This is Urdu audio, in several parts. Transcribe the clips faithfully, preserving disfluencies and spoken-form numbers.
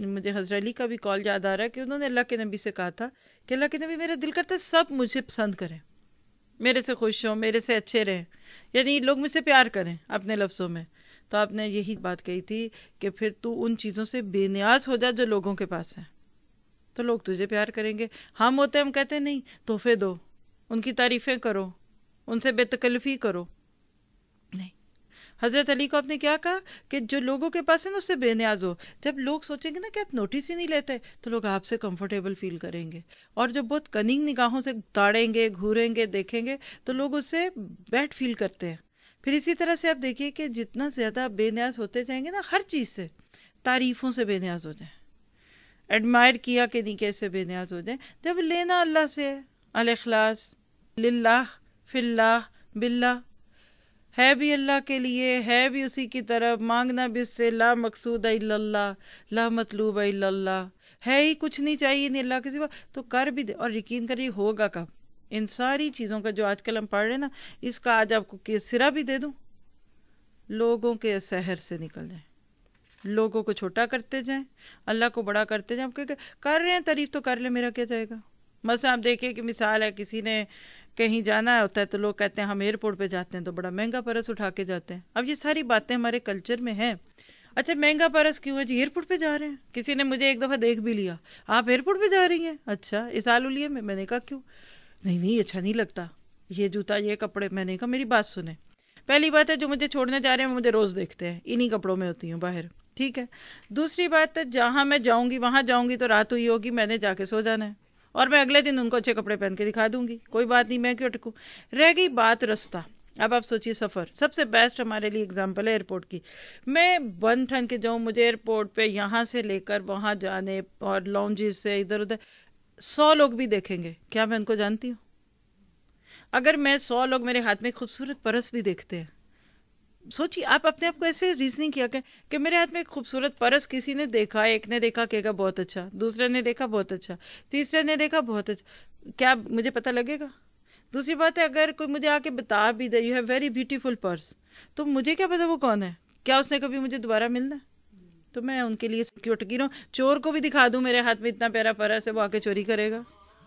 مجھے حضرت علی کا بھی کال یاد آ رہا ہے کہ انہوں نے اللہ کے نبی سے کہا تھا کہ اللہ کے نبی میرا دل کرتا ہے سب مجھے پسند کریں، میرے سے خوش ہوں، میرے سے اچھے رہیں، یعنی لوگ مجھ سے پیار کریں اپنے لفظوں میں. تو آپ نے یہی بات کہی تھی کہ پھر تو ان چیزوں سے بے نیاز ہو جا جو لوگوں کے پاس ہیں، تو لوگ تجھے پیار کریں گے. ہم ہوتے ہم کہتے ہیں نہیں، تحفے دو، ان کی تعریفیں کرو، ان سے بے تکلفی کرو. نہیں، حضرت علی کو آپ نے کیا کہا کہ جو لوگوں کے پاس ہے نا اس سے بے نیاز ہو. جب لوگ سوچیں گے نا کہ آپ نوٹس ہی نہیں لیتے تو لوگ آپ سے کمفرٹیبل فیل کریں گے، اور جب بہت کننگ نگاہوں سے تاڑیں گے، گھوریں گے، دیکھیں گے تو لوگ اس سے بیڈ فیل کرتے ہیں. پھر اسی طرح سے آپ دیکھیے کہ جتنا زیادہ بے نیاز ہوتے جائیں گے نا ہر چیز سے، تعریفوں سے بے نیاز ہو جائیں، ایڈمائر کیا کہ نہیں کیسے بے نیاز ہو جائیں. جب لینا اللہ سے ہے، الاخلاص للہ فی اللہ باللہ، ہے بھی اللہ کے لیے، ہے بھی اسی کی طرف، مانگنا بھی اس سے، لا مقصود الا اللہ، لا مطلوب الا اللہ، ہے ہی کچھ نہیں چاہیے نہیں اللہ کے سوا، تو کر بھی دے. اور یقین کریے ہوگا کب؟ ان ساری چیزوں کا جو آج کل ہم پڑھ رہے ہیں نا، اس کا آج آپ کو سرا بھی دے دوں، لوگوں کے سحر سے نکل جائیں، لوگوں کو چھوٹا کرتے جائیں، اللہ کو بڑا کرتے جائیں. کیونکہ کر رہے ہیں تعریف تو کر لیں، میرا کیا جائے گا. مثلا آپ دیکھیں کہ مثال ہے، کسی نے کہیں جانا ہوتا ہے تو لوگ کہتے ہیں ہم ایئرپورٹ پہ جاتے ہیں تو بڑا مہنگا پرس اٹھا کے جاتے ہیں. اب یہ ساری باتیں ہمارے کلچر میں ہیں. اچھا مہنگا پرس کیوں ہے جی؟ ایئرپورٹ پہ جا رہے ہیں. کسی نے مجھے ایک دفعہ دیکھ بھی لیا، آپ ایئرپورٹ پہ جا رہی ہیں؟ اچھا اس آلولیے میں. میں نے کہا کیوں؟ نہیں نہیں اچھا نہیں لگتا یہ جوتا یہ کپڑے. میں نے کہا میری بات سنیں، پہلی بات ہے جو مجھے چھوڑنے جا رہے ہیں وہ مجھے روز دیکھتے ہیں، انہی کپڑوں میں ہوتی ہوں باہر، ٹھیک ہے. دوسری بات ہے جہاں میں جاؤں گی وہاں جاؤں گی تو رات ہوئی ہوگی، میں نے جا کے سو جانا ہے، اور میں اگلے دن ان کو اچھے کپڑے پہن کے دکھا دوں گی، کوئی بات نہیں، میں کیوں اٹکوں. رہ گئی بات رستہ. اب آپ سوچیے سفر سب سے بیسٹ ہمارے لیے اگزامپل ہے ایئرپورٹ کی. میں بن ٹھن کے جاؤں، مجھے ایئرپورٹ پہ یہاں سے لے کر وہاں جانے اور لانجز سے ادھر ادھر سو لوگ بھی دیکھیں گے، کیا میں ان کو جانتی ہوں؟ اگر میں سو لوگ میرے ہاتھ میں خوبصورت پرس بھی دیکھتے ہیں، سوچیے آپ اپنے آپ کو ایسے ریزننگ کیا کہ کہ میرے ہاتھ میں ایک خوبصورت پرس کسی نے دیکھا، ایک نے دیکھا کہے گا بہت اچھا، دوسرے نے دیکھا بہت اچھا، تیسرے نے دیکھا بہت اچھا، کیا مجھے پتہ لگے گا؟ دوسری بات ہے اگر کوئی مجھے آ کے بتا بھی دے you have very beautiful purse, تو مجھے کیا پتا وہ کون ہے؟ کیا اس نے کبھی مجھے دوبارہ ملنا ہے؟ تو میں ان کے لیے کیوں اٹکی رہوں؟ چور کو بھی دکھا دوں میرے ہاتھ میں اتنا پیارا پرس ہے، وہ آ کے چوری کرے گا.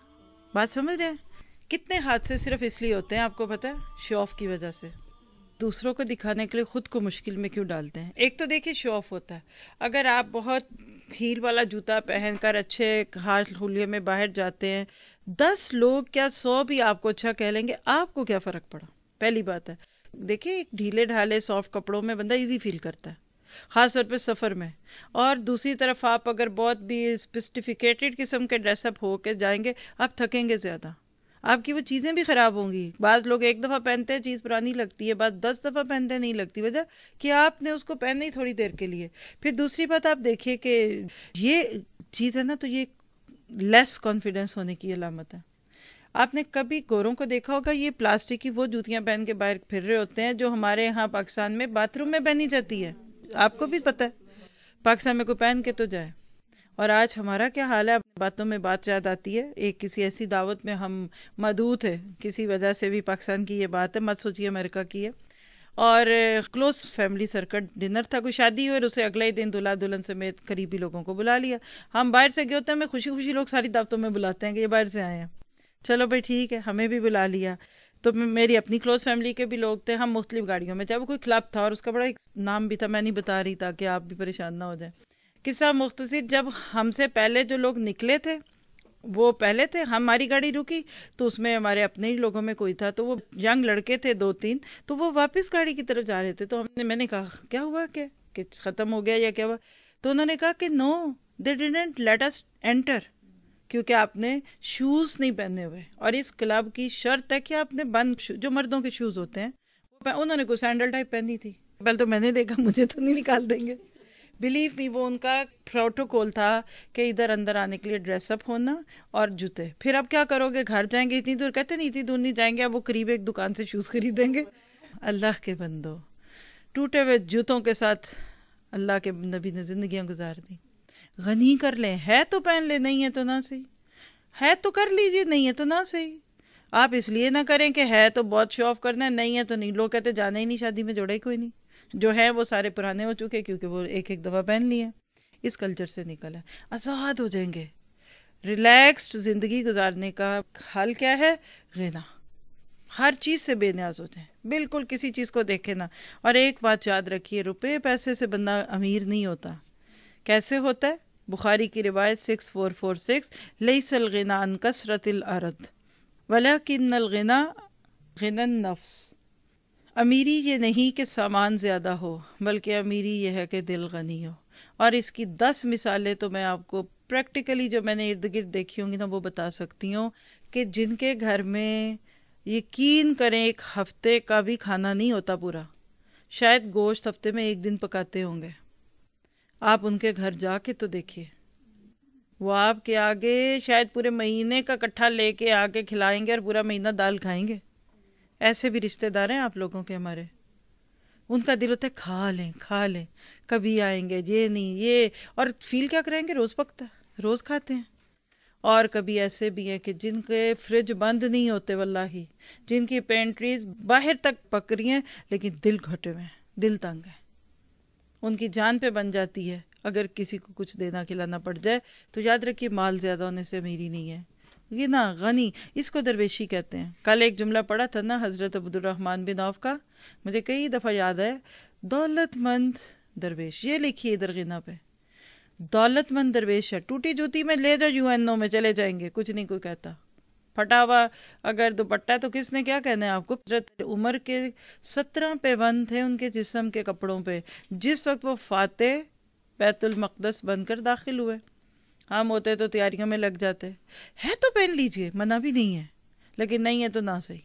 بات سمجھ رہے ہیں؟ کتنے حادثے صرف اس لیے ہوتے ہیں آپ کو پتہ ہے؟ شو آف کی وجہ سے. دوسروں کو دکھانے کے لیے خود کو مشکل میں کیوں ڈالتے ہیں؟ ایک تو دیکھیے شو آف ہوتا ہے، اگر آپ بہت ہیل والا جوتا پہن کر اچھے ہاتھ ہولیے میں باہر جاتے ہیں، دس لوگ کیا سو بھی آپ کو اچھا کہہ لیں گے، آپ کو کیا فرق پڑا؟ پہلی بات ہے. دیکھیے ایک ڈھیلے ڈھالے سافٹ کپڑوں میں بندہ ایزی فیل کرتا ہے، خاص طور پہ سفر میں. اور دوسری طرف آپ اگر بہت بھی اسپیسیفکیٹڈ قسم کے ڈریس اپ ہو کے جائیں گے، آپ تھکیں گے زیادہ، آپ کی وہ چیزیں بھی خراب ہوں گی. بعض لوگ ایک دفعہ پہنتے ہیں چیز پرانی لگتی ہے، بعض دس دفعہ پہنتے نہیں لگتی، وجہ کہ آپ نے اس کو پہننا ہی تھوڑی دیر کے لیے. پھر دوسری بات آپ دیکھیے کہ یہ چیز ہے نا، تو یہ لیس کانفیڈنس ہونے کی علامت ہے. آپ نے کبھی گوروں کو دیکھا ہوگا یہ پلاسٹک کی وہ جوتیاں پہن کے باہر پھر رہے ہوتے ہیں جو ہمارے یہاں پاکستان میں باتھ روم میں پہنی جاتی ہے، آپ کو بھی پتہ ہے، پاکستان میں کوئی پہن کے تو جائے. اور آج ہمارا کیا حال ہے؟ باتوں میں بات یاد آتی ہے، ایک کسی ایسی دعوت میں ہم مدعو تھے، کسی وجہ سے بھی پاکستان کی یہ بات ہے، مت سوچیے امریکہ کی ہے، اور کلوز فیملی سرکٹ ڈنر تھا، کوئی شادی ہوئی اور اسے اگلے ہی دن دلہا دلہن سمیت قریبی لوگوں کو بلا لیا. ہم باہر سے گئے ہوتے ہیں، ہمیں خوشی خوشی لوگ ساری دعوتوں میں بلاتے ہیں کہ یہ باہر سے آئے ہیں، چلو بھائی ٹھیک ہے، ہمیں بھی بلا لیا. تو میری اپنی کلوز فیملی کے بھی لوگ تھے، ہم مختلف گاڑیوں میں، چاہے وہ کوئی کلب تھا اور اس کا بڑا ایک نام بھی تھا، میں نہیں بتا رہی تاکہ آپ بھی پریشان نہ ہو جائیں. قصہ مختصر، جب ہم سے پہلے جو لوگ نکلے تھے وہ پہلے تھے، ہماری گاڑی رکی تو اس میں ہمارے اپنے ہی لوگوں میں کوئی تھا، تو وہ ینگ لڑکے تھے دو تین، تو وہ واپس گاڑی کی طرف جا رہے تھے. تو ہم نے میں نے کہا کیا ہوا کہ کہ ختم ہو گیا یا کیا ہوا؟ تو انہوں نے کہا کہ no they didn't let us enter, کیونکہ آپ نے شوز نہیں پہنے ہوئے، اور اس کلب کی شرط ہے کہ آپ نے بند جو مردوں کے شوز ہوتے ہیں، انہوں نے کوئی سینڈل ٹائپ پہنی تھی. پہلے تو میں نے دیکھا مجھے تو نہیں نکال دیں گے، بلیو می وہ ان کا پروٹوکول تھا کہ ادھر اندر آنے کے لیے ڈریس اپ ہونا اور جوتے. پھر اب کیا کرو گے؟ گھر جائیں گے اتنی دور؟ کہتے نہیں اتنی دور نہیں جائیں گے، اب وہ قریب ایک دکان سے شوز خریدیں گے. اللہ کے بندو، ٹوٹے ہوئے جوتوں کے ساتھ اللہ کے نبی نے زندگیاں گزار دی. غنی کر لیں، ہے تو پہن لیں، نہیں ہے تو نہ صحیح، ہے تو کر لیجئے، نہیں ہے تو نہ صحیح. آپ اس لیے نہ کریں کہ ہے تو بہت شو آف کرنا ہے، نہیں ہے تو نہیں. لوگ کہتے جانا ہی نہیں شادی میں، جوڑا ہی کوئی نہیں، جو ہے وہ سارے پرانے ہو چکے کیونکہ وہ ایک ایک دفعہ پہن لیے. اس کلچر سے نکل ہے. آزاد ہو جائیں گے. ریلیکسڈ زندگی گزارنے کا حل کیا ہے؟ غنا. ہر چیز سے بے نیاز ہوتے ہیں, بالکل کسی چیز کو دیکھے نا. اور ایک بات یاد رکھیے, روپے پیسے سے بندہ امیر نہیں ہوتا. کیسے ہوتا ہے؟ بخاری کی روایت سکس فور فور سکس, لیس الغنى عن کثرت الارض ولکن الغنى غنى النفس. امیری یہ نہیں کہ سامان زیادہ ہو, بلکہ امیری یہ ہے کہ دل غنی ہو. اور اس کی دس مثالیں تو میں آپ کو پریکٹیکلی جو میں نے ارد گرد دیکھی ہوں گی نا وہ بتا سکتی ہوں, کہ جن کے گھر میں یقین کریں ایک ہفتے کا بھی کھانا نہیں ہوتا پورا, شاید گوشت ہفتے میں ایک دن پکاتے ہوں گے. آپ ان کے گھر جا کے تو دیکھیے, وہ آپ کے آگے شاید پورے مہینے کا کٹھا لے کے آ کے کھلائیں گے اور پورا مہینہ دال کھائیں گے. ایسے بھی رشتہ دار ہیں آپ لوگوں کے ہمارے, ان کا دل ہوتا ہے کھا لیں کھا لیں, کبھی آئیں گے یہ نہیں یہ, اور فیل کیا کریں گے, روز پکتا ہے روز کھاتے ہیں. اور کبھی ایسے بھی ہیں کہ جن کے فریج بند نہیں ہوتے واللہ, جن کی پینٹریز باہر تک پک رہی ہیں لیکن دل گھٹے ہوئے ہیں, دل تنگ ہے, ان کی جان پہ بن جاتی ہے اگر کسی کو کچھ دینا کھلانا پڑ جائے. تو یاد رکھیے مال زیادہ ہونے سے امیری نہیں ہے, یہ نا غنی, اس کو درویشی کہتے ہیں. کل ایک جملہ پڑھا تھا نا حضرت عبد الرحمن بن عوف کا, مجھے کئی دفعہ یاد ہے, دولت مند درویش, یہ لکھیے ادھر غنا پہ, دولت مند درویش ہے, ٹوٹی جوتی میں لے جاؤ یو این او میں چلے جائیں گے, کچھ نہیں کوئی کہتا. پھٹا ہوا اگر دوپٹہ ہے تو کس نے کیا کہنا ہے آپ کو. حضرت عمر کے سترہ پیوند تھے ان کے جسم کے کپڑوں پہ, جس وقت وہ فاتح بیت المقدس بن کر داخل ہوئے. ہم ہوتے تو تیاریوں میں لگ جاتے, ہے تو پہن لیجئے, منع بھی نہیں ہے, لیکن نہیں ہے تو نہ صحیح,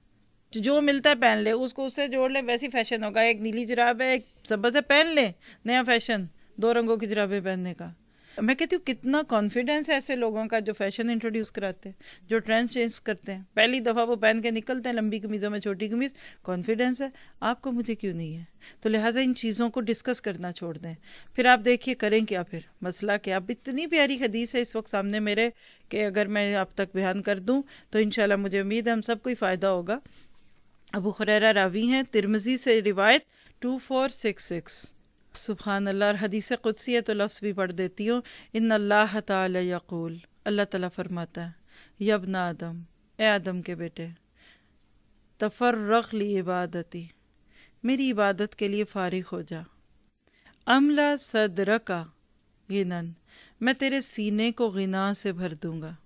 جو ملتا ہے پہن لے, اس کو اس سے جوڑ لے, ویسی فیشن ہوگا. ایک نیلی جراب ہے ایک سبز ہے, پہن لے, نیا فیشن, دو رنگوں کی جرابیں پہننے کا. میں کہتی ہوں کتنا کانفیڈینس ہے ایسے لوگوں کا جو فیشن انٹروڈیوس کراتے ہیں, جو ٹرینڈ چینج کرتے ہیں. پہلی دفعہ وہ پہن کے نکلتے ہیں لمبی قمیضوں میں چھوٹی قمیض, کانفیڈینس ہے. آپ کو مجھے کیوں نہیں ہے؟ تو لہٰذا ان چیزوں کو ڈسکس کرنا چھوڑ دیں. پھر آپ دیکھیے کریں کیا, پھر مسئلہ کیا. اب اتنی پیاری حدیث ہے اس وقت سامنے میرے کہ اگر میں آپ تک بیان کر دوں تو انشاءاللہ مجھے امید ہے ہم سب کو ہی فائدہ ہوگا. ابو ہریرہ راوی ہیں, ترمذی سے روایت ٹو فور سکس سکس. سبحان اللہ. اور حدیث قدسی ہے تو لفظ بھی پڑھ دیتی ہوں. ان اللہ تعالی یقول, اللہ تعالیٰ فرماتا ہے, یا ابن آدم, اے آدم کے بیٹے, تفرغ لی عبادتی, میری عبادت کے لیے فارغ ہو جا. املا صدرکا غنن, میں تیرے سینے کو غنا سے بھر دوں گا.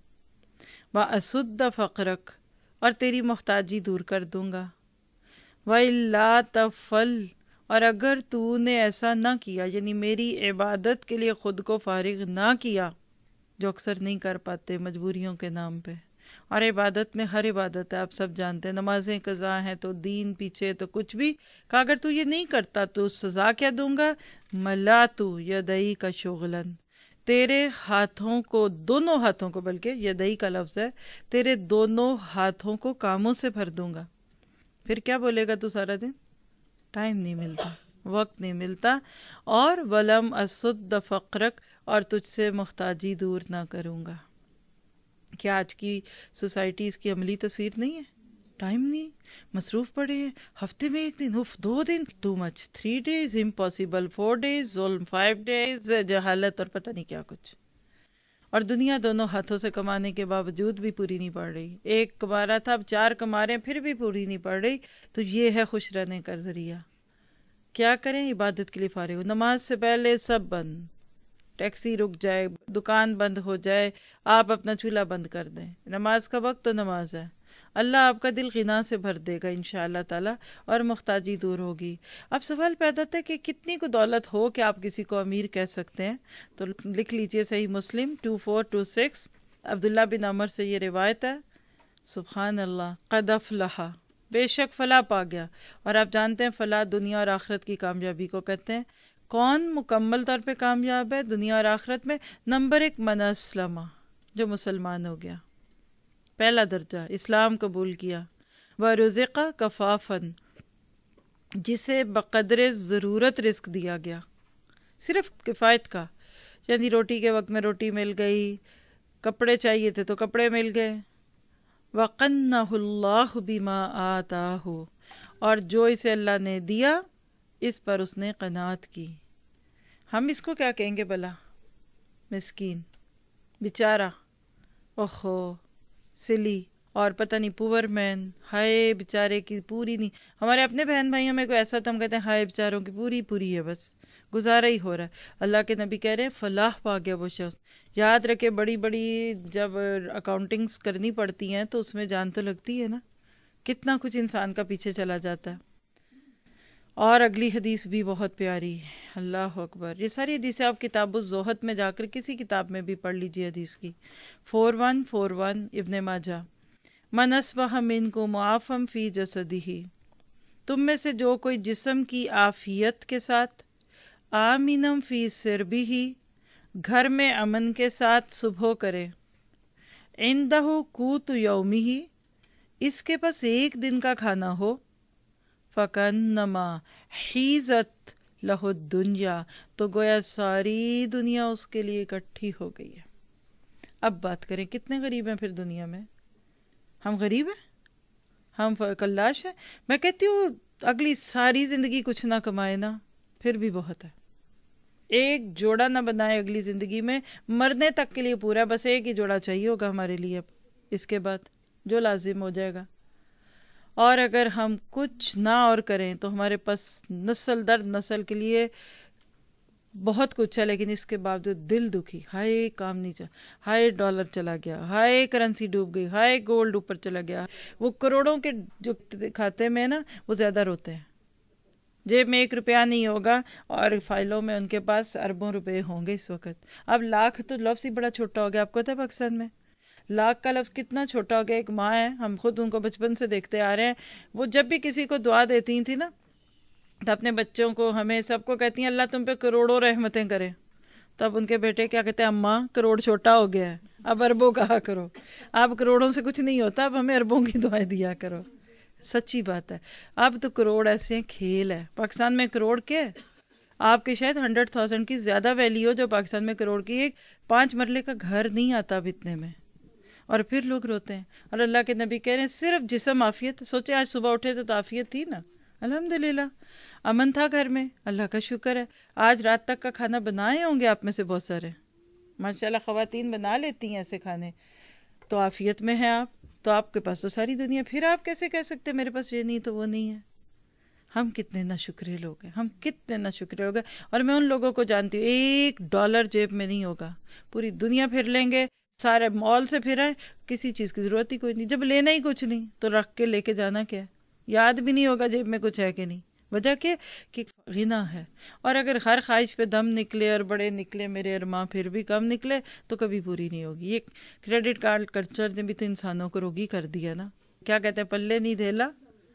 واسد فقرک, اور تیری محتاجی دور کر دوں گا. وَإِلَّا تَفْعَلْ, اور اگر تو نے ایسا نہ کیا, یعنی میری عبادت کے لیے خود کو فارغ نہ کیا, جو اکثر نہیں کر پاتے مجبوریوں کے نام پہ. اور عبادت میں ہر عبادت ہے, آپ سب جانتے ہیں, نمازیں قضا ہیں تو دین پیچھے تو کچھ بھی, کہ اگر تو یہ نہیں کرتا تو سزا کیا دوں گا. مَلَاتُ یدئی کا شغلاً, تیرے ہاتھوں کو, دونوں ہاتھوں کو, بلکہ یدئی کا لفظ ہے, تیرے دونوں ہاتھوں کو کاموں سے بھر دوں گا. پھر کیا بولے گا تو سارا دن؟ ٹائم نہیں ملتا, وقت نہیں ملتا. اور ولم اسد فقرک, اور تجھ سے محتاجی دور نہ کروں گا. کیا آج کی سوسائٹی اس کی عملی تصویر نہیں ہے؟ ٹائم نہیں, مصروف پڑے ہیں, ہفتے میں ایک دن, اف دو دن too much, three days impossible, four days ظلم, فائیو ڈیز جہالت, اور پتہ نہیں کیا کچھ. اور دنیا دونوں ہاتھوں سے کمانے کے باوجود بھی پوری نہیں پڑ رہی. ایک کما رہا تھا, اب چار کما رہے ہیں, پھر بھی پوری نہیں پڑ رہی. تو یہ ہے خوش رہنے کا ذریعہ. کیا کریں؟ عبادت کے لیے فارغ ہو. نماز سے پہلے سب بند, ٹیکسی رک جائے, دکان بند ہو جائے, آپ اپنا چولہا بند کر دیں, نماز کا وقت تو نماز ہے. اللہ آپ کا دل غنا سے بھر دے گا انشاءاللہ تعالی, اور محتاجی دور ہوگی. اب سوال پیدا ہوتا ہے کہ کتنی کو دولت ہو کہ آپ کسی کو امیر کہہ سکتے ہیں؟ تو لکھ لیجئے Sahih Muslim two four two six, Abdullah bin Umar سے یہ روایت ہے. سبحان اللہ. قد افلح, بے شک فلاح پا گیا. اور آپ جانتے ہیں فلاح دنیا اور آخرت کی کامیابی کو کہتے ہیں. کون مکمل طور پہ کامیاب ہے دنیا اور آخرت میں؟ نمبر ایک, من اسلم, جو مسلمان ہو گیا, پہلا درجہ, اسلام قبول کیا. ورزق کفافن, جسے بقدر ضرورت رزق دیا گیا, صرف کفایت کا, یعنی روٹی کے وقت میں روٹی مل گئی, کپڑے چاہیے تھے تو کپڑے مل گئے. وَقَنَّهُ اللَّهُ بِمَا آتَاهُ, اور جو اسے اللہ نے دیا اس پر اس نے قناعت کی. ہم اس کو کیا کہیں گے بھلا؟ مسکین بیچارہ، اوہو سلی، اور پتہ نہیں پور مین، ہائے بیچارے کی پوری نہیں. ہمارے اپنے بہن بھائیوں میں کوئی ایسا تو ہم کہتے ہیں ہائے بیچاروں کی پوری پوری ہے، بس گزارا ہی ہو رہا ہے. اللہ کے نبی کہہ رہے ہیں فلاح پا گیا وہ شخص. یاد رکھے بڑی بڑی جب اکاؤنٹنگز کرنی پڑتی ہیں تو اس میں جان تو لگتی ہے نا، کتنا کچھ انسان کا پیچھے چلا جاتا ہے. اور اگلی حدیث بھی بہت پیاری ہے، اللہ اکبر. یہ ساری حدیثیں آپ کتاب الزہد میں جا کر کسی کتاب میں بھی پڑھ لیجیے. حدیث کی فور ون فور ون ابن ماجہ، من اصبح منکم معافا فی جسدہ، تم میں سے جو کوئی جسم کی عافیت کے ساتھ، آمنم فی سربہ، گھر میں امن کے ساتھ صبح کرے، عندہ قوت یومہ، اس کے پاس ایک دن کا کھانا ہو، فکانما حیزت لہ الدنیا، تو گویا ساری دنیا اس کے لیے اکٹھی ہو گئی ہے. اب بات کریں کتنے غریب ہیں پھر دنیا میں؟ ہم غریب ہیں؟ ہم کلاش ہیں؟ میں کہتی ہوں اگلی ساری زندگی کچھ نہ کمائے نا پھر بھی بہت ہے. ایک جوڑا نہ بنائے اگلی زندگی میں، مرنے تک کے لیے پورا، بس ایک ہی جوڑا چاہیے ہوگا ہمارے لیے اب اس کے بعد جو لازم ہو جائے گا. اور اگر ہم کچھ نہ اور کریں تو ہمارے پاس نسل در نسل کے لیے بہت کچھ ہے، لیکن اس کے باوجود دل دکھی، ہائے کام نہیں چلا، ہائے ڈالر چلا گیا، ہائے کرنسی ڈوب گئی، ہائے گولڈ اوپر چلا گیا. وہ کروڑوں کے جو کھاتے میں نا وہ زیادہ روتے ہیں. جیب میں ایک روپیہ نہیں ہوگا اور فائلوں میں ان کے پاس اربوں روپے ہوں گے اس وقت. اب لاکھ تو لفظ ہی بڑا چھوٹا ہو گیا. آپ کو پتہ ہے پاکستان میں لاکھ کا لفظ کتنا چھوٹا ہو گیا. ایک ماں ہے، ہم خود ان کو بچپن سے دیکھتے آ رہے ہیں، وہ جب بھی کسی کو دعا دیتی تھی نا تو اپنے بچوں کو، ہمیں سب کو کہتی ہیں اللہ تم پہ کروڑوں رحمتیں کرے. تب ان کے بیٹے کیا کہتے ہیں، اماں کروڑ چھوٹا ہو گیا ہے، اب اربوں کہا کرو. اب کروڑوں سے کچھ نہیں ہوتا، اب ہمیں اربوں کی دعائیں دیا کرو. سچی بات ہے. اب تو کروڑ ایسے کھیل ہے. پاکستان میں کروڑ کے آپ کے شاید ہنڈریڈ تھاؤزینڈ کی زیادہ ویلیو جو پاکستان میں کروڑ کی ایک پانچ مرلے کا گھر نہیں آتا اب اتنے میں، اور پھر لوگ روتے ہیں. اور اللہ کے نبی کہہ رہے ہیں صرف جسم عافیت. سوچے آج صبح اٹھے تو عافیت تھی نا، الحمدللہ امن تھا گھر میں، اللہ کا شکر ہے. آج رات تک کا کھانا بنائے ہوں گے آپ میں سے بہت سارے، ماشاءاللہ خواتین بنا لیتی ہیں ایسے کھانے، تو عافیت میں ہیں آپ، تو آپ کے پاس تو ساری دنیا. پھر آپ کیسے کہہ سکتے میرے پاس یہ نہیں تو وہ نہیں ہے؟ ہم کتنے ناشکرے لوگ ہیں، ہم کتنے ناشکرے لوگ ہیں. اور میں ان لوگوں کو جانتی ہوں ایک ڈالر جیب میں نہیں ہوگا، پوری دنیا پھر لیں گے، سارے مال سے پھر آئے، کسی چیز کی ضرورت ہی کوئی نہیں. جب لینا ہی کچھ نہیں تو رکھ کے لے کے جانا کیا ہے؟ یاد بھی نہیں ہوگا جیب میں کچھ ہے کہ نہیں. وجہ کیا کہ غنا ہے. اور اگر ہر خواہش پہ دم نکلے اور بڑے نکلے میرے ارماں پھر بھی کم نکلے تو کبھی پوری نہیں ہوگی. یہ کریڈٹ کارڈ کلچر نے بھی تو انسانوں کو روگی کر دیا نا. کیا کہتے ہیں، پلے نہیں دھیلا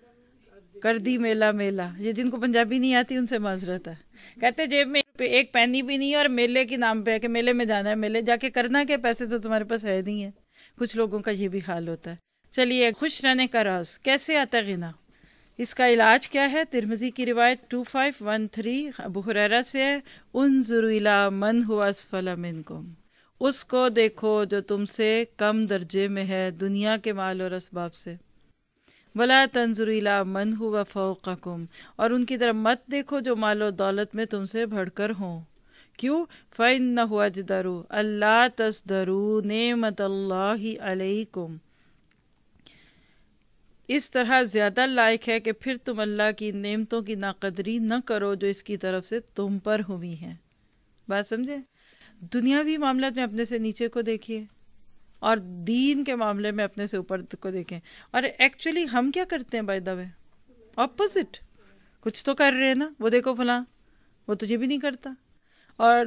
کر دی میلا میلا. یہ جن کو پنجابی نہیں آتی ان سے معذرت ہے. کہتے جیب میں ایک پینی بھی نہیں ہے اور میلے کے نام پہ ہے کہ میلے میں جانا ہے، میلے جا کے کرنا کیا، پیسے تو تمہارے پاس ہے نہیں ہے. کچھ لوگوں کا یہ بھی حال ہوتا ہے. چلیے، خوش رہنے کا راز کیسے آتا ہے غنا، اس کا علاج کیا ہے؟ ترمذی کی روایت two five one three Abu Hurairah سے ہے، انظروا الی من هو اسفل منکم، اس کو دیکھو جو تم سے کم درجے میں ہے دنیا کے مال اور اسباب سے. ولا تنظروا الی من هو فوقکم، اور ان کی طرف مت دیکھو جو مال و دولت میں تم سے بڑھ کر ہوں. کیوں؟ فإنہ اجدر اللہ تصدروا نعمت اللہ علیکم، اس طرح زیادہ لائق ہے کہ پھر تم اللہ کی نعمتوں کی ناقدری نہ کرو جو اس کی طرف سے تم پر ہوئی ہیں. بات سمجھے؟ دنیاوی معاملات میں اپنے سے نیچے کو دیکھیے اور دین کے معاملے میں اپنے سے اوپر کو دیکھیں. اور ایکچولی ہم کیا کرتے ہیں بائی دا وے؟ اپوزٹ. کچھ تو کر رہے ہیں نا، وہ دیکھو فلاں، وہ تجھے بھی نہیں کرتا. اور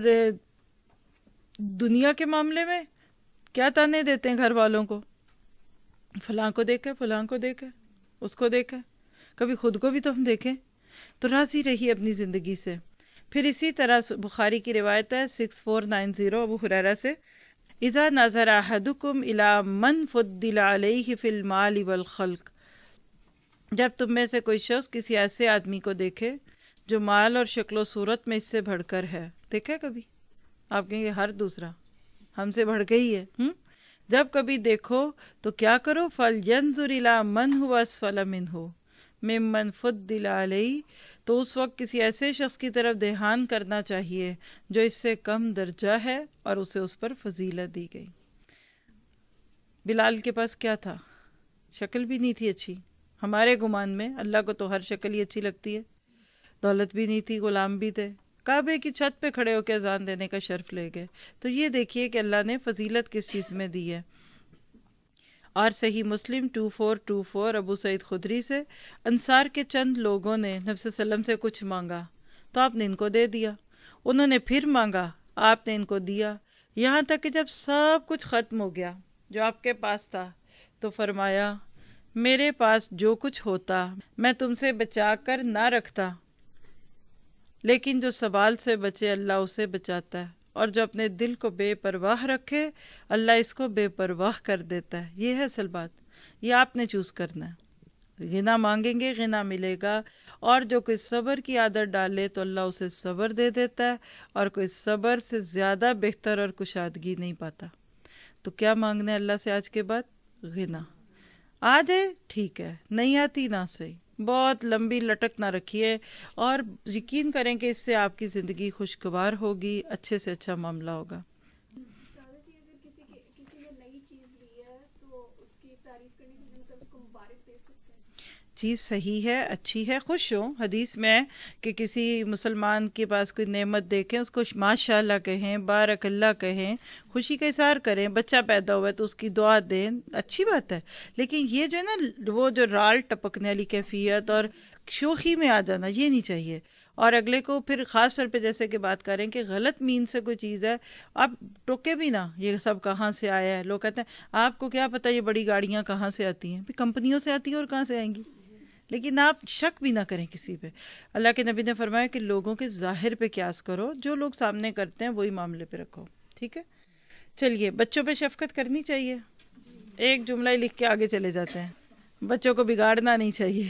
دنیا کے معاملے میں کیا تانے دیتے ہیں گھر والوں کو، فلاں کو دیکھے، فلاں کو دیکھے، اس کو دیکھے. کبھی خود کو بھی تو ہم دیکھیں. تو راضی رہیے اپنی زندگی سے. پھر اسی طرح بخاری کی روایت ہے six four nine zero Abu Hurairah سے، اذا نظر احدکم الی من فضل علیہ فی المال والخلق، جب تم میں سے کوئی شخص کسی ایسے آدمی کو دیکھے جو مال اور شکل و صورت میں اس سے بڑھ کر ہے. دیکھا کبھی؟ آپ کہیں گے ہر دوسرا ہم سے بڑھ گئی ہے. ہم جب کبھی دیکھو تو کیا کرو، فَلْيَنْظُرْ إِلَىٰ مَنْ هُوَ أَسْفَلَ مِنْهُ مِمَّنْ فُضِّلَ عَلَيْهِ، تو اس وقت کسی ایسے شخص کی طرف دھیان کرنا چاہیے جو اس سے کم درجہ ہے اور اسے اس پر فضیلت دی گئی۔ بلال کے پاس کیا تھا؟ شکل بھی نہیں تھی اچھی، ہمارے گمان میں، اللہ کو تو ہر شکل ہی اچھی لگتی ہے۔ دولت بھی نہیں تھی، غلام بھی تھے، کعبے کی چھت پہ کھڑے ہو کے اذان دینے کا شرف لے گئے۔ تو یہ دیکھیے کہ اللہ نے فضیلت کس چیز میں دی ہے۔ اور Sahih Muslim two four two four Abu Saeed Khudri سے، انصار کے چند لوگوں نے نبی صلی اللہ علیہ وسلم سے کچھ مانگا تو آپ نے ان کو دے دیا، انہوں نے پھر مانگا، آپ نے ان کو دیا، یہاں تک کہ جب سب کچھ ختم ہو گیا جو آپ کے پاس تھا تو فرمایا میرے پاس جو کچھ ہوتا میں تم سے بچا کر نہ رکھتا، لیکن جو سوال سے بچے اللہ اسے بچاتا ہے، اور جو اپنے دل کو بے پرواہ رکھے اللہ اس کو بے پرواہ کر دیتا ہے۔ یہ ہے اصل بات، یہ آپ نے چوز کرنا ہے۔ غنا مانگیں گے غنا ملے گا، اور جو کوئی صبر کی عادت ڈالے تو اللہ اسے صبر دے دیتا ہے، اور کوئی صبر سے زیادہ بہتر اور کشادگی نہیں پاتا۔ تو کیا مانگنا ہے اللہ سے آج کے بعد؟ غنا۔ آ جائے ٹھیک ہے، نہیں آتی نہ صحیح، بہت لمبی لٹک نہ رکھیے، اور یقین کریں کہ اس سے آپ کی زندگی خوشگوار ہوگی، اچھے سے اچھا معاملہ ہوگا۔ دادا جی، اگر کسی کے کسی نے نئی چیز لی ہے تو اس کی تعریف کرنے کے لیے مطلب اس کو مبارک دے سکتے ہیں؟ چیز صحیح ہے، اچھی ہے، خوش ہوں۔ حدیث میں ہے کہ کسی مسلمان کے پاس کوئی نعمت دیکھیں اس کو ماشاء اللہ کہیں، بارک اللہ کہیں، خوشی کا اظہار کریں۔ بچہ پیدا ہوا ہے تو اس کی دعا دیں، اچھی بات ہے، لیکن یہ جو ہے نا وہ جو رال ٹپکنے والی کیفیت اور شوخی میں آ جانا، یہ نہیں چاہیے۔ اور اگلے کو پھر خاص طور پہ جیسے کہ بات کریں کہ غلط مین سے کوئی چیز ہے، آپ ٹوکے بھی نہ، یہ سب کہاں سے آیا ہے۔ لوگ کہتے ہیں آپ کو کیا پتہ یہ بڑی گاڑیاں کہاں سے آتی ہیں؟ کمپنیوں سے آتی ہیں اور کہاں سے آئیں گی؟ لیکن آپ شک بھی نہ کریں کسی پہ۔ اللہ کے نبی نے فرمایا کہ لوگوں کے ظاہر پہ قیاس کرو، جو لوگ سامنے کرتے ہیں وہی معاملے پہ رکھو، ٹھیک ہے؟ چلیے، بچوں پہ شفقت کرنی چاہیے، ایک جملہ ہی لکھ کے آگے چلے جاتے ہیں، بچوں کو بگاڑنا نہیں چاہیے۔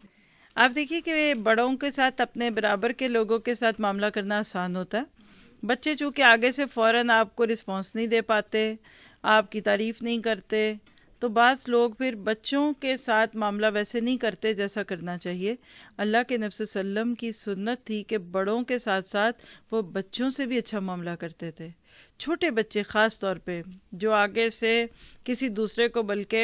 آپ دیکھیے کہ بڑوں کے ساتھ اپنے برابر کے لوگوں کے ساتھ معاملہ کرنا آسان ہوتا ہے۔ بچے چونکہ آگے سے فوراً آپ کو رسپانس نہیں دے پاتے، آپ کی تعریف نہیں کرتے، تو بعض لوگ پھر بچوں کے ساتھ معاملہ ویسے نہیں کرتے جیسا کرنا چاہیے۔ اللہ کے نبی صلی اللہ علیہ وسلم کی سنت تھی کہ بڑوں کے ساتھ ساتھ وہ بچوں سے بھی اچھا معاملہ کرتے تھے۔ چھوٹے بچے خاص طور پہ جو آگے سے کسی دوسرے کو بلکہ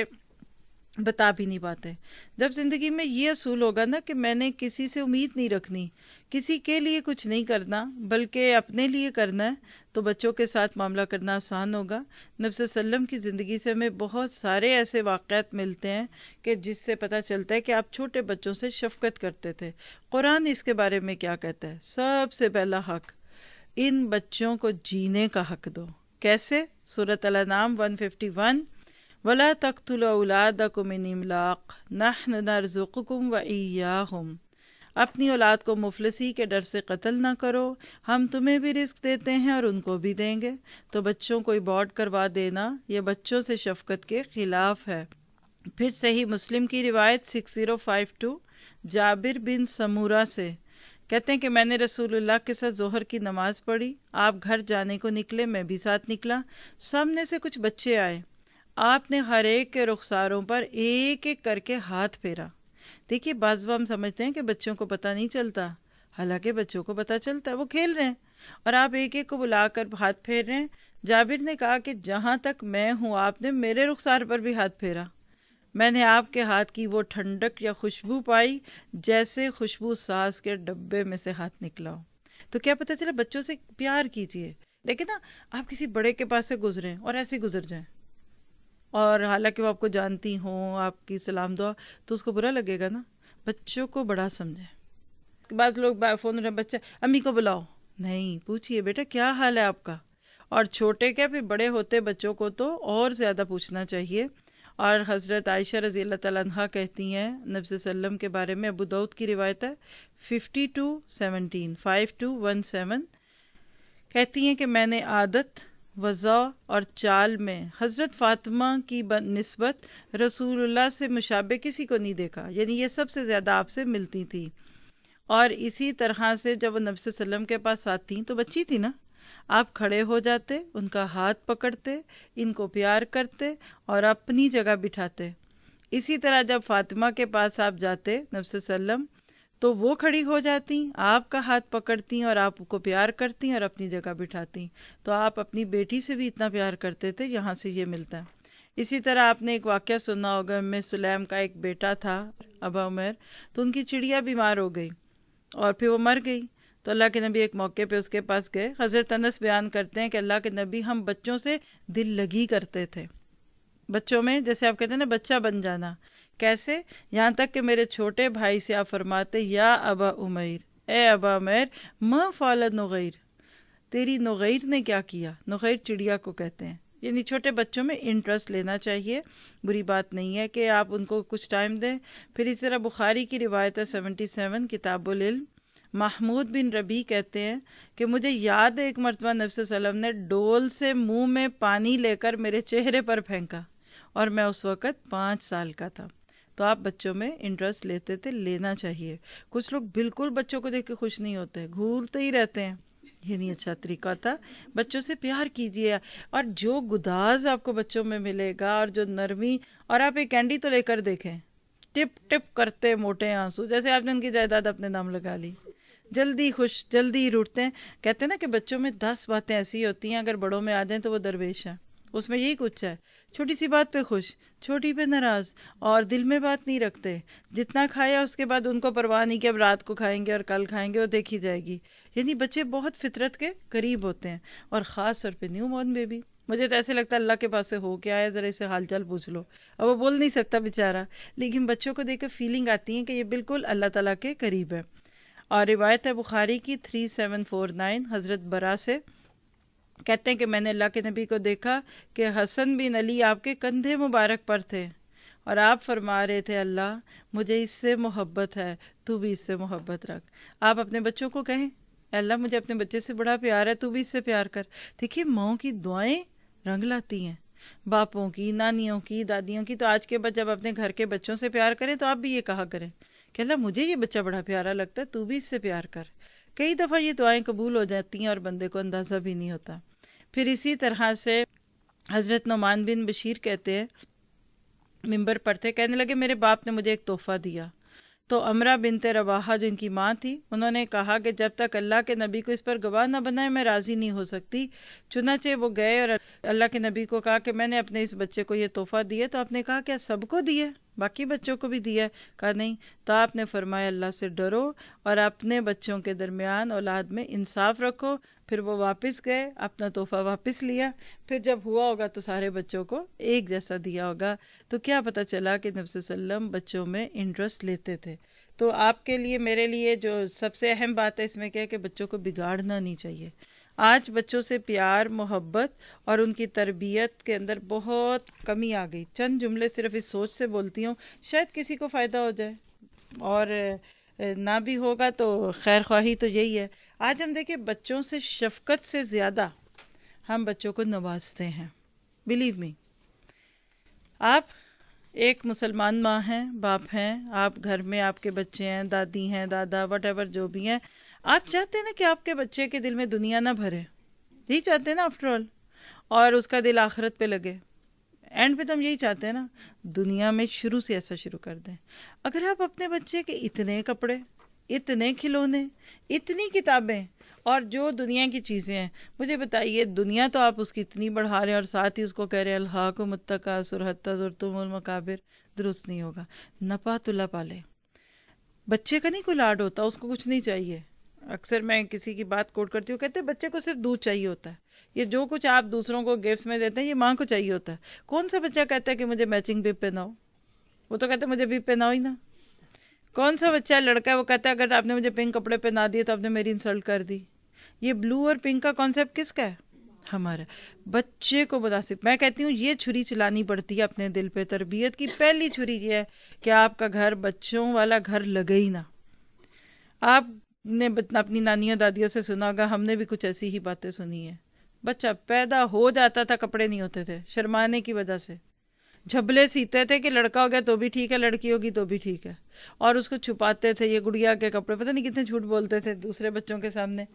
بتا بھی نہیں پاتے، جب زندگی میں یہ اصول ہوگا نا کہ میں نے کسی سے امید نہیں رکھنی، کسی کے لیے کچھ نہیں کرنا بلکہ اپنے لیے کرنا ہے، تو بچوں کے ساتھ معاملہ کرنا آسان ہوگا۔ نبی صلی اللہ علیہ وسلم کی زندگی سے ہمیں بہت سارے ایسے واقعات ملتے ہیں کہ جس سے پتہ چلتا ہے کہ آپ چھوٹے بچوں سے شفقت کرتے تھے۔ قرآن اس کے بارے میں کیا کہتا ہے؟ سب سے پہلا حق، ان بچوں کو جینے کا حق دو۔ کیسے؟ سورۃ الانعام ایک سو اکیاون، وَلَا تَقْتُلُوا أَوْلَادَكُمْ مِنْ إِمْلَاقٍ نَحْنُ نَرْزُقُكُمْ وَإِيَّاهُمْ، اپنی اولاد کو مفلسی کے ڈر سے قتل نہ کرو، ہم تمہیں بھی رزق دیتے ہیں اور ان کو بھی دیں گے۔ تو بچوں کو ابورٹ کروا دینا یہ بچوں سے شفقت کے خلاف ہے۔ پھر صحیح مسلم کی روایت six zero five two, Jabir bin Samurah سے کہتے ہیں کہ میں نے رسول اللہ کے ساتھ ظہر کی نماز پڑھی، آپ گھر جانے کو نکلے، میں بھی ساتھ نکلا، سامنے سے کچھ بچے آئے، آپ نے ہر ایک کے رخساروں پر ایک ایک کر کے ہاتھ پھیرا۔ دیکھیے بعض ہم سمجھتے ہیں کہ بچوں کو پتہ نہیں چلتا، حالانکہ بچوں کو پتہ چلتا ہے، وہ کھیل رہے ہیں اور آپ ایک ایک کو بلا کر ہاتھ پھیر رہے ہیں۔ جابر نے کہا کہ جہاں تک میں ہوں آپ نے میرے رخسار پر بھی ہاتھ پھیرا، میں نے آپ کے ہاتھ کی وہ ٹھنڈک یا خوشبو پائی جیسے خوشبو ساز کے ڈبے میں سے ہاتھ نکلا ہو۔ تو کیا پتہ چلا؟ بچوں سے پیار کیجیے۔ دیکھیں نا، آپ کسی بڑے کے پاس سے گزریں اور ایسے گزر جائیں، اور حالانکہ وہ آپ کو جانتی ہوں، آپ کی سلام دعا، تو اس کو برا لگے گا نا۔ بچوں کو بڑا سمجھیں۔ بعض لوگ فون رہے بچے، امی کو بلاؤ، نہیں، پوچھئے بیٹا کیا حال ہے آپ کا، اور چھوٹے کیا پھر بڑے ہوتے بچوں کو تو اور زیادہ پوچھنا چاہیے۔ اور حضرت عائشہ رضی اللہ تعالیٰ عنہا کہتی ہیں نبی صلی اللہ علیہ وسلم کے بارے میں، ابو داؤد کی روایت ہے fifty two seventeen five two one seven, کہتی ہیں کہ میں نے عادت، وضع اور چال میں حضرت فاطمہ کی نسبت رسول اللہ سے مشابہ کسی کو نہیں دیکھا، یعنی یہ سب سے زیادہ آپ سے ملتی تھی۔ اور اسی طرح سے جب وہ نبی صلی اللہ علیہ وسلم کے پاس آتی تو بچی تھی نا، آپ کھڑے ہو جاتے، ان کا ہاتھ پکڑتے، ان کو پیار کرتے اور اپنی جگہ بٹھاتے۔ اسی طرح جب فاطمہ کے پاس آپ جاتے نبی صلی اللہ علیہ وسلم تو وہ کھڑی ہو جاتی، آپ کا ہاتھ پکڑتی اور آپ کو پیار کرتی اور اپنی جگہ بٹھاتی. تو آپ اپنی بیٹی سے بھی اتنا پیار کرتے تھے، یہاں سے یہ ملتا ہے. اسی طرح آپ نے ایک واقعہ سنا ہوگا، ام سلیم کا ایک بیٹا تھا ابا عمر، تو ان کی چڑیا بیمار ہو گئی اور پھر وہ مر گئی. تو اللہ کے نبی ایک موقع پہ اس کے پاس گئے. حضرت انس بیان کرتے ہیں کہ اللہ کے نبی ہم بچوں سے دل لگی کرتے تھے، بچوں میں جیسے آپ کہتے ہیں نا بچہ بن جانا. کیسے؟ یہاں تک کہ میرے چھوٹے بھائی سے آپ فرماتے یا ابا عمیر، اے ابا عمیر، ما فعل نغیر، تیری نغیر نے کیا کیا. نغیر چڑیا کو کہتے ہیں. یعنی چھوٹے بچوں میں انٹرسٹ لینا چاہیے، بری بات نہیں ہے کہ آپ ان کو کچھ ٹائم دیں. پھر اس طرح بخاری کی روایت ہے سیونٹی سیون کتاب العلم، محمود بن ربی کہتے ہیں کہ مجھے یاد ہے ایک مرتبہ نبی صلی اللہ علیہ وسلم نے ڈول سے منہ میں پانی لے کر میرے چہرے پر پھینکا اور میں اس وقت پانچ سال کا تھا. تو آپ بچوں میں انٹرسٹ لیتے تھے، لینا چاہیے. کچھ لوگ بالکل بچوں کو دیکھ کے خوش نہیں ہوتے، گھورتے ہی رہتے ہیں، یہ نہیں اچھا طریقہ تھا. بچوں سے پیار کیجیے، اور جو گداز آپ کو بچوں میں ملے گا اور جو نرمی، اور آپ ایک کینڈی تو لے کر دیکھیں، ٹپ ٹپ کرتے موٹے آنسو، جیسے آپ نے ان کی جائیداد اپنے نام لگا لی، جلدی خوش، جلدی روٹتے ہیں. کہتے ہیں نا کہ بچوں میں دس باتیں ایسی ہوتی ہیں اگر بڑوں میں آ جائیں تو وہ درویش ہیں. اس میں یہی کچھ ہے، چھوٹی سی بات پہ خوش، چھوٹی پہ ناراض، اور دل میں بات نہیں رکھتے. جتنا کھایا اس کے بعد ان کو پرواہ نہیں کہ اب رات کو کھائیں گے اور کل کھائیں گے، وہ دیکھی جائے گی. یعنی بچے بہت فطرت کے قریب ہوتے ہیں، اور خاص طور پہ نیو بورن بیبی. مجھے تو ایسے لگتا ہے اللہ کے پاس سے ہو کے آیا، ذرا اسے حال چال پوچھ لو. اب وہ بول نہیں سکتا بیچارہ، لیکن بچوں کو دیکھ کے فیلنگ آتی ہے کہ یہ بالکل اللہ تعالیٰ کے قریب ہے. اور روایت ہے بخاری کی تھری سیون فور نائن حضرت برا سے، کہتے ہیں کہ میں نے اللہ کے نبی کو دیکھا کہ حسن بن علی آپ کے کندھے مبارک پر تھے، اور آپ فرما رہے تھے اللہ مجھے اس سے محبت ہے، تو بھی اس سے محبت رکھ. آپ اپنے بچوں کو کہیں اے اللہ مجھے اپنے بچے سے بڑا پیار ہے، تو بھی اس سے پیار کر. دیکھیے ماؤں کی دعائیں رنگ لاتی ہیں، باپوں کی، نانیوں کی، دادیوں کی. تو آج کے بعد جب اپنے گھر کے بچوں سے پیار کریں تو آپ بھی یہ کہا کریں کہ اللہ مجھے یہ بچہ بڑا پیارا لگتا ہے، تو بھی اس سے پیار کر. کئی دفعہ یہ دعائیں قبول ہو جاتی ہیں اور بندے کو اندازہ بھی نہیں ہوتا. پھر اسی طرح سے حضرت نعمان بن بشیر کہتے ہیں ممبر پر تھے، کہنے لگے میرے باپ نے مجھے ایک تحفہ دیا. تو امرہ بنت رواحہ جو ان کی ماں تھی، انہوں نے کہا کہ جب تک اللہ کے نبی کو اس پر گواہ نہ بنائے میں راضی نہیں ہو سکتی. چنانچہ وہ گئے اور اللہ کے نبی کو کہا کہ میں نے اپنے اس بچے کو یہ تحفہ دیے. تو آپ نے کہا کیا سب کو دیے، باقی بچوں کو بھی دیا؟ کہا نہیں. تو آپ نے فرمایا اللہ سے ڈرو اور اپنے بچوں کے درمیان اولاد میں انصاف رکھو. پھر وہ واپس گئے، اپنا تحفہ واپس لیا. پھر جب ہوا ہوگا تو سارے بچوں کو ایک جیسا دیا ہوگا. تو کیا پتہ چلا کہ نبی صلی اللہ علیہ وسلم بچوں میں انٹرسٹ لیتے تھے. تو آپ کے لیے میرے لیے جو سب سے اہم بات ہے اس میں کیا ہے کہ بچوں کو بگاڑنا نہیں چاہیے. آج بچوں سے پیار، محبت اور ان کی تربیت کے اندر بہت کمی آ گئی. چند جملے صرف اس سوچ سے بولتی ہوں شاید کسی کو فائدہ ہو جائے، اور نہ بھی ہوگا تو خیر خواہی تو یہی ہے. آج ہم دیکھیں بچوں سے شفقت سے زیادہ ہم بچوں کو نوازتے ہیں. بلیو می، آپ ایک مسلمان ماں ہیں، باپ ہیں، آپ گھر میں آپ کے بچے ہیں، دادی ہیں، دادا، وٹ ایور جو بھی ہیں، آپ چاہتے ہیں نا کہ آپ کے بچے کے دل میں دنیا نہ بھرے، یہی چاہتے ہیں نا آفٹر آل، اور اس کا دل آخرت پہ لگے. اینڈ پہ تو ہم یہی چاہتے ہیں نا، دنیا میں شروع سے ایسا شروع کر دیں. اگر آپ اپنے بچے کے اتنے کپڑے، اتنے کھلونے، اتنی کتابیں اور جو دنیا کی چیزیں ہیں، مجھے بتائیے دنیا تو آپ اس کی اتنی بڑھا رہے ہیں اور ساتھ ہی اس کو کہہ رہے ہیں الہاکم التکاثر حتی زرتم المقابر، درست نہیں ہوگا. نپا تلا پالے. بچے کا نہیں کوئی لاڈ ہوتا، اس کو کچھ نہیں چاہیے. اکثر میں کسی کی بات کوٹ کرتی ہوں، کہتے ہیں بچے کو صرف دودھ چاہیے ہوتا ہے. یہ جو کچھ آپ دوسروں کو گفٹس میں دیتے ہیں یہ ماں کو چاہیے ہوتا ہے. کون سا بچہ کہتا ہے کہ مجھے میچنگ بب پہناؤ؟ وہ تو کہتے ہیں مجھے بب پہناؤ ہی نا. کون سا بچہ لڑکا ہے وہ کہتا ہے اگر آپ نے مجھے پنک کپڑے پہنا دیے تو آپ نے میری انسلٹ کر دی. یہ بلو اور پنک کا کانسیپٹ کس کا ہے؟ ہمارا. بچے کو مناسب، میں کہتی ہوں یہ چھری چلانی پڑتی ہے اپنے دل پہ. تربیت کی پہلی چھری یہ ہے کہ آپ کا گھر بچوں والا گھر لگے ہی نہ. آپ نے اپنی نانیوں دادیوں سے سنا ہوگا، ہم نے بھی کچھ ایسی ہی باتیں سنی ہیں. بچہ پیدا ہو جاتا تھا کپڑے نہیں ہوتے تھے شرمانے کی وجہ سے. جھبلے سیتے تھے کہ لڑکا ہو گیا تو بھی ٹھیک ہے، لڑکی ہوگی تو بھی ٹھیک ہے، اور اس کو چھپاتے تھے. یہ گڑیا کے کپڑے، پتہ نہیں کتنے جھوٹ بولتے تھے دوسرے بچوں کے سامنے.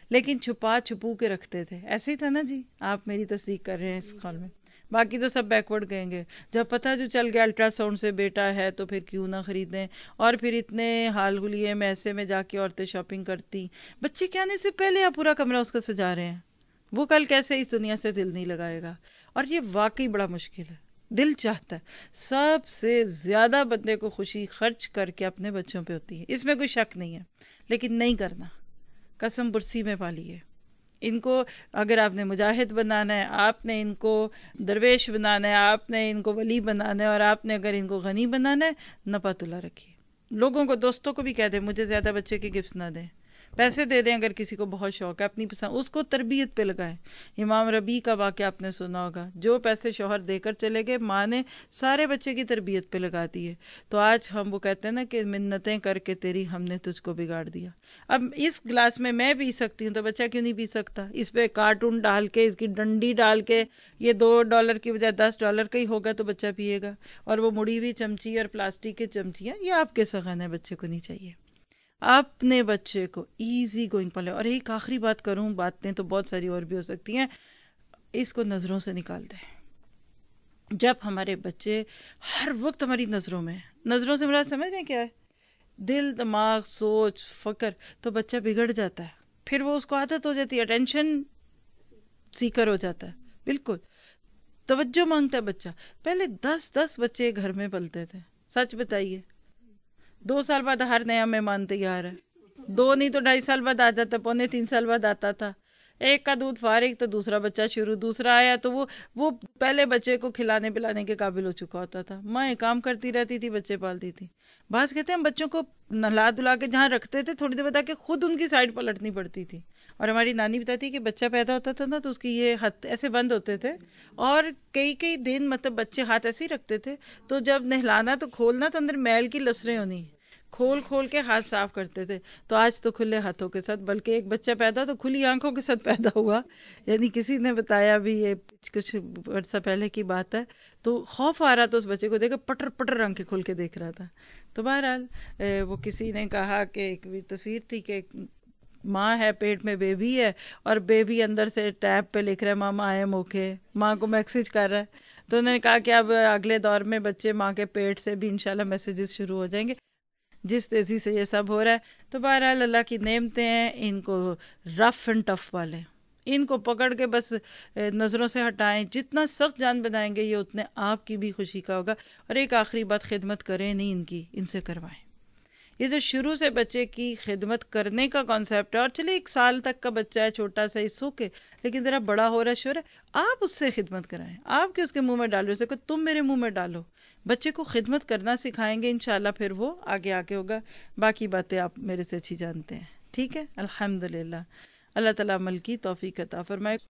لیکن چھپا چھپو کے رکھتے تھے. ایسے ہی تھا نا جی؟ آپ میری تصدیق کر رہے ہیں اس قول میں. باقی تو سب بیکورڈ گئیں گے. جب پتہ جو چل گیا الٹرا ساؤنڈ سے بیٹا ہے تو پھر کیوں نہ خریدیں. اور پھر اتنے حال حلیے میں ایسے میں جا کے عورتیں شاپنگ کرتی. بچے کے آنے سے پہلے آپ پورا کمرہ اس کا سجا رہے ہیں. وہ کل کیسے اس دنیا سے دل نہیں لگائے گا. اور یہ واقعی بڑا مشکل ہے. دل چاہتا ہے سب سے زیادہ بندے کو خوشی خرچ کر کے اپنے بچوں پہ ہوتی ہے، اس میں کوئی شک نہیں ہے، لیکن نہیں کرنا. قسم برسی میں پالیے ان کو. اگر آپ نے مجاہد بنانا ہے، آپ نے ان کو درویش بنانا ہے، آپ نے ان کو ولی بنانا ہے، اور آپ نے اگر ان کو غنی بنانا ہے، نپا تلا رکھیے. لوگوں کو، دوستوں کو بھی کہہ دیں مجھے زیادہ بچے کے گفٹس نہ دیں، پیسے دے دیں اگر کسی کو بہت شوق ہے اپنی پسند، اس کو تربیت پہ لگائیں. امام ربیع کا واقعہ آپ نے سنا ہوگا، جو پیسے شوہر دے کر چلے گئے، ماں نے سارے بچے کی تربیت پہ لگا دیے. تو آج ہم وہ کہتے ہیں نا کہ منتیں کر کے تیری ہم نے تجھ کو بگاڑ دیا. اب اس گلاس میں میں پی سکتی ہوں تو بچہ کیوں نہیں پی سکتا؟ اس پہ کارٹون ڈال کے، اس کی ڈنڈی ڈال کے، یہ دو ڈالر کی بجائے دس ڈالر کا ہی ہوگا تو بچہ پیے گا. اور وہ مڑی ہوئی چمچی اور پلاسٹک کی چمچیاں، یہ آپ کے سغن ہے، بچے کو نہیں چاہیے. اپنے بچے کو ایزی گوئنگ پالے. اور ایک آخری بات کروں، باتیں تو بہت ساری اور بھی ہو سکتی ہیں، اس کو نظروں سے نکال دیں. جب ہمارے بچے ہر وقت ہماری نظروں میں ہیں، نظروں سے مراد سمجھ رہے ہیں کیا ہے؟ دل، دماغ، سوچ، فکر، تو بچہ بگڑ جاتا ہے. پھر وہ اس کو عادت ہو جاتی ہے، اٹینشن سیکر ہو جاتا ہے. بالکل توجہ مانگتا ہے بچہ. پہلے دس دس بچے گھر میں پلتے تھے، سچ بتائیے. دو سال بعد ہر نیا مہمان تیار ہے. دو نہیں تو ڈھائی سال بعد آ جاتا، پونے تین سال بعد آتا تھا. ایک کا دودھ فارغ تو دوسرا بچہ شروع، دوسرا آیا تو وہ وہ پہلے بچے کو کھلانے پلانے کے قابل ہو چکا ہوتا تھا. ماں کام کرتی رہتی تھی، بچے پالتی تھی. بعض کہتے ہیں ہم بچوں کو نہلا دھلا کے جہاں رکھتے تھے، تھوڑی دیر بتا کے خود ان کی سائڈ پلٹنی پڑتی تھی. اور ہماری نانی بتاتی کہ بچہ پیدا ہوتا تھا نا تو اس کی یہ ہاتھ ایسے بند ہوتے تھے، اور کئی کئی دن مطلب بچے ہاتھ ایسے ہی رکھتے تھے، تو جب نہلانا تو کھولنا تو اندر میل کی لسریں ہونی، کھول کھول کے ہاتھ صاف کرتے تھے. تو آج تو کھلے ہاتھوں کے ساتھ، بلکہ ایک بچہ پیدا تو کھلی آنکھوں کے ساتھ پیدا ہوا. یعنی کسی نے بتایا بھی، یہ کچھ عرصہ پہلے کی بات ہے، تو خوف آ رہا تھا اس بچے کو دیکھ کے، پٹر پٹر آنکھیں کھول کے دیکھ رہا تھا. تو بہرحال وہ کسی نے کہا کہ ایک تصویر تھی کہ ماں ہے پیٹ میں، بیبی ہے، اور بیبی اندر سے ٹیب پہ لکھ رہا ہے ماما آئے موکے، ماں کو میسیج کر رہا ہے. تو انہوں نے کہا کہ اب اگلے دور میں بچے ماں کے پیٹ سے بھی انشاءاللہ میسیجز شروع ہو جائیں گے، جس تیزی سے یہ سب ہو رہا ہے. تو بہرحال اللہ کی نعمتیں ہیں، ان کو رف اینڈ ٹف والے، ان کو پکڑ کے بس نظروں سے ہٹائیں. جتنا سخت جان بنائیں گے یہ اتنے آپ کی بھی خوشی کا ہوگا. اور ایک آخری بات، خدمت کریں نہیں ان کی، ان سے کروائیں. یہ جو شروع سے بچے کی خدمت کرنے کا کانسیپٹ ہے، اور چلے ایک سال تک کا بچہ ہے چھوٹا سا، اس سو کے، لیکن ذرا بڑا ہو رہا ہے شور ہے، آپ اس سے خدمت کرائیں. آپ کے اس کے منہ میں ڈالو، اسے کہ تم میرے منہ میں ڈالو. بچے کو خدمت کرنا سکھائیں گے انشاءاللہ، پھر وہ آگے آگے ہوگا. باقی باتیں آپ میرے سے اچھی جانتے ہیں. ٹھیک ہے، الحمدللہ. اللہ تعالیٰ عمل کی توفیق عطا فرمائے.